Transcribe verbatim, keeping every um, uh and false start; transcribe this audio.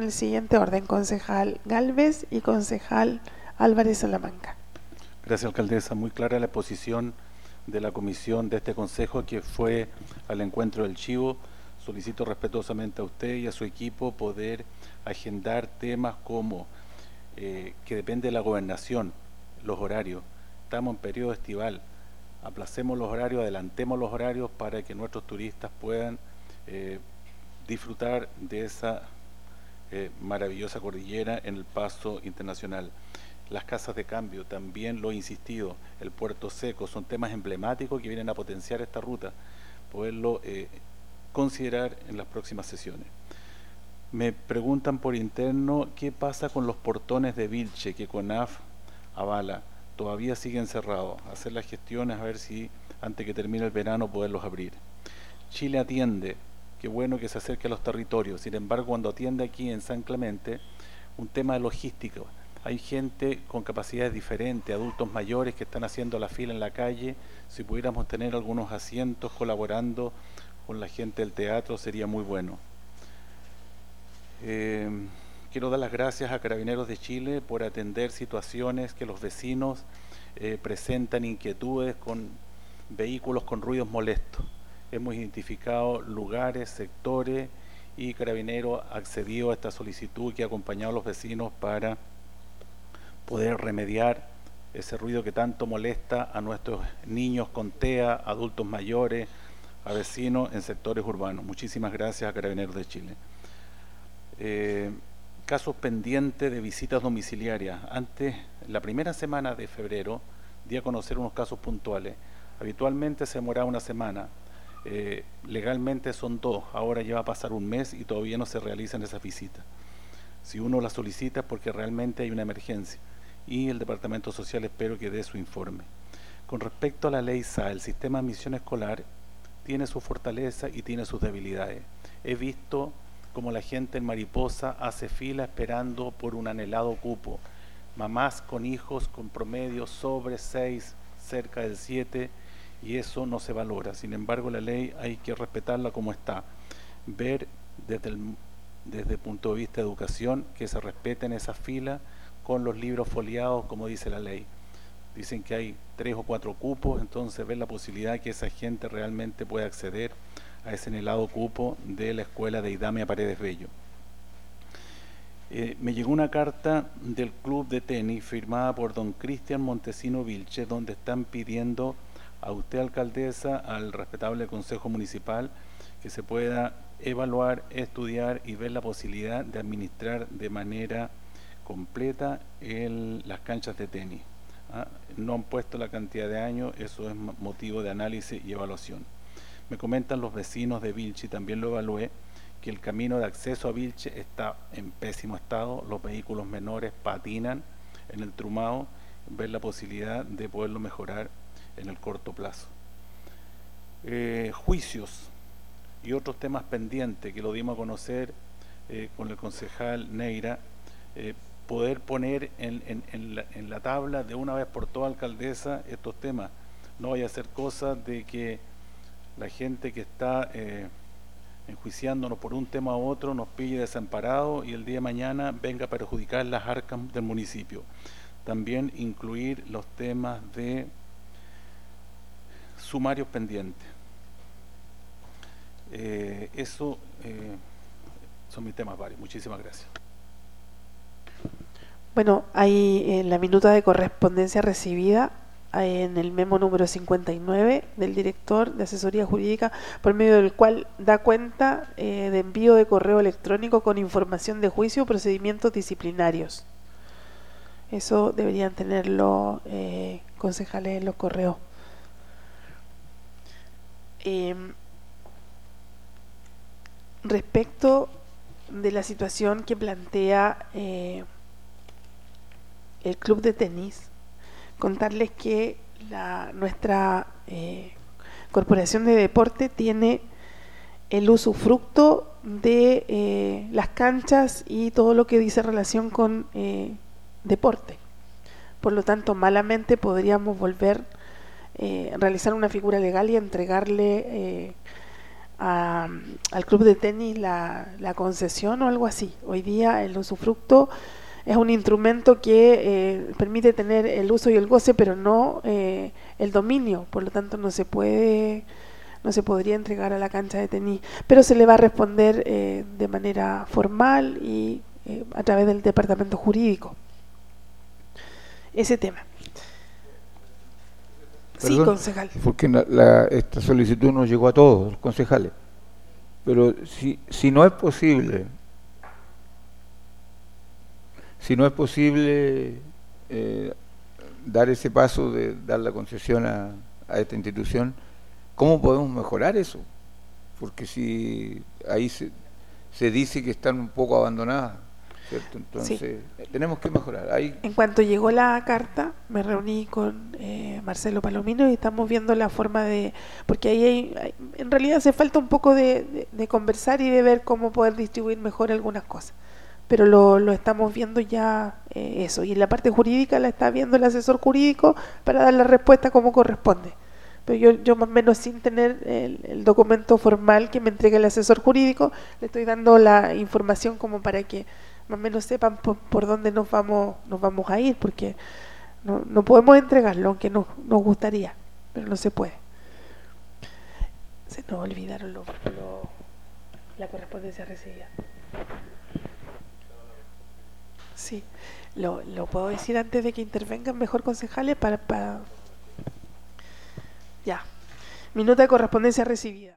en el siguiente orden: concejal Gálvez y concejal Álvarez Salamanca. Gracias, alcaldesa. Muy clara la posición de la comisión de este consejo que fue al encuentro del Chivo. Solicito respetuosamente a usted y a su equipo poder agendar temas como eh, que depende de la gobernación, los horarios. Estamos en periodo estival, aplacemos los horarios, adelantemos los horarios para que nuestros turistas puedan eh, disfrutar de esa eh, maravillosa cordillera en el paso internacional. Las casas de cambio, también lo he insistido, el puerto seco, son temas emblemáticos que vienen a potenciar esta ruta, poderlo eh, considerar en las próximas sesiones. Me preguntan por interno qué pasa con los portones de Vilche que CONAF avala. Todavía siguen cerrados. Hacer las gestiones a ver si antes que termine el verano poderlos abrir. Chile atiende, qué bueno que se acerque a los territorios. Sin embargo, cuando atiende aquí en San Clemente, un tema de logística. Hay gente con capacidades diferentes, adultos mayores que están haciendo la fila en la calle. Si pudiéramos tener algunos asientos colaborando con la gente del teatro sería muy bueno. Eh, quiero dar las gracias a Carabineros de Chile por atender situaciones que los vecinos eh, presentan inquietudes con vehículos con ruidos molestos. Hemos identificado lugares, sectores y Carabineros accedió a esta solicitud que ha acompañado a los vecinos para poder remediar ese ruido que tanto molesta a nuestros niños con T E A, adultos mayores, a vecinos en sectores urbanos. Muchísimas gracias a Carabineros de Chile. Eh, casos pendientes de visitas domiciliarias. Antes, la primera semana de febrero, di a conocer unos casos puntuales. Habitualmente se demoraba una semana. Eh, legalmente son dos. Ahora ya va a pasar un mes y todavía no se realizan esas visitas. Si uno las solicita es porque realmente hay una emergencia. Y el Departamento Social espero que dé su informe. Con respecto a la ley S A, el sistema de admisión escolar tiene su fortaleza y tiene sus debilidades. He visto como la gente en Mariposa hace fila esperando por un anhelado cupo. Mamás con hijos con promedio sobre seis, cerca del siete, y eso no se valora. Sin embargo, la ley hay que respetarla como está. Ver desde el, desde el punto de vista de educación que se respeten esas filas con los libros foliados, como dice la ley. Dicen que hay tres o cuatro cupos, entonces ver la posibilidad que esa gente realmente pueda acceder a ese anhelado cupo de la escuela de Idamia Paredes Bello. Eh, me llegó una carta del club de tenis firmada por don Cristian Montesino Vilche, donde están pidiendo a usted, alcaldesa, al respetable Consejo Municipal, que se pueda evaluar, estudiar y ver la posibilidad de administrar de manera completa el, las canchas de tenis. ¿Ah? No han puesto la cantidad de años, eso es motivo de análisis y evaluación. Me comentan los vecinos de Vilche, y también lo evalué, que el camino de acceso a Vilche está en pésimo estado, los vehículos menores patinan en el trumado, ver la posibilidad de poderlo mejorar en el corto plazo. Eh, juicios y otros temas pendientes que lo dimos a conocer eh, con el concejal Neira, eh, poder poner en, en, en, la, en la tabla de una vez por todas, alcaldesa, estos temas. No vaya a ser cosa de que la gente que está eh, enjuiciándonos por un tema u otro nos pille desamparados y el día de mañana venga a perjudicar las arcas del municipio. También incluir los temas de sumarios pendientes. Eh, eso eh, son mis temas varios. Muchísimas gracias. Bueno, hay en la minuta de correspondencia recibida en el memo número cincuenta y nueve del director de asesoría jurídica, por medio del cual da cuenta eh, de envío de correo electrónico con información de juicio o procedimientos disciplinarios. Eso deberían tenerlo eh, concejales en los correos. Eh, respecto de la situación que plantea eh, el club de tenis, contarles que la, nuestra eh, Corporación de Deporte tiene el usufructo de eh, las canchas y todo lo que dice relación con eh, deporte. Por lo tanto, malamente podríamos volver a eh, realizar una figura legal y entregarle eh, a, al club de tenis la, la concesión o algo así. Hoy día el usufructo es un instrumento que eh, permite tener el uso y el goce, pero no eh, el dominio. Por lo tanto, no se puede, no se podría entregar a la cancha de tenis, pero se le va a responder eh, de manera formal y eh, a través del departamento jurídico. Ese tema. Sí, Perdón, concejal. porque la, la- esta solicitud nos llegó a todos los concejales. Pero si, si no es posible, si no es posible eh, dar ese paso de dar la concesión a, a esta institución, ¿cómo podemos mejorar eso? Porque si ahí se, se dice que están un poco abandonadas, ¿cierto? Entonces, Sí. eh, tenemos que mejorar. Ahí, En cuanto llegó la carta, me reuní con eh, Marcelo Palomino y estamos viendo la forma de... Porque ahí hay, hay- en realidad hace falta un poco de, de- de conversar y de ver cómo poder distribuir mejor algunas cosas. Pero lo, lo estamos viendo ya eh, eso. Y en la parte jurídica la está viendo el asesor jurídico para dar la respuesta como corresponde. Pero yo, yo más o menos sin tener el, el documento formal que me entregue el asesor jurídico, le estoy dando la información como para que más o menos sepan por, por dónde nos vamos nos vamos a ir, porque no, no podemos entregarlo, aunque nos, nos gustaría, pero no se puede. Se nos olvidaron lo, lo- la correspondencia recibida. Sí, lo, lo puedo decir antes de que intervengan mejor concejales para, para... Ya, minuta de correspondencia recibida.